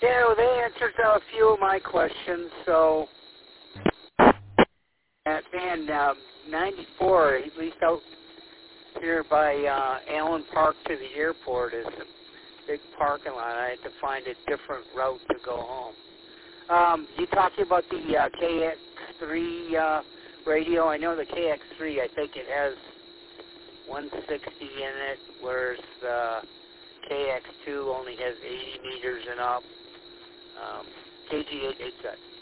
Yeah, well, they answered a few of my questions. So, and 94, at least out here by Allen Park to the airport, is a big parking lot. I had to find a different route to go home. You talking about the KX3 radio? I know the KX3, I think it has 160 in it, whereas the KX2 only has 80 meters and up. KG887.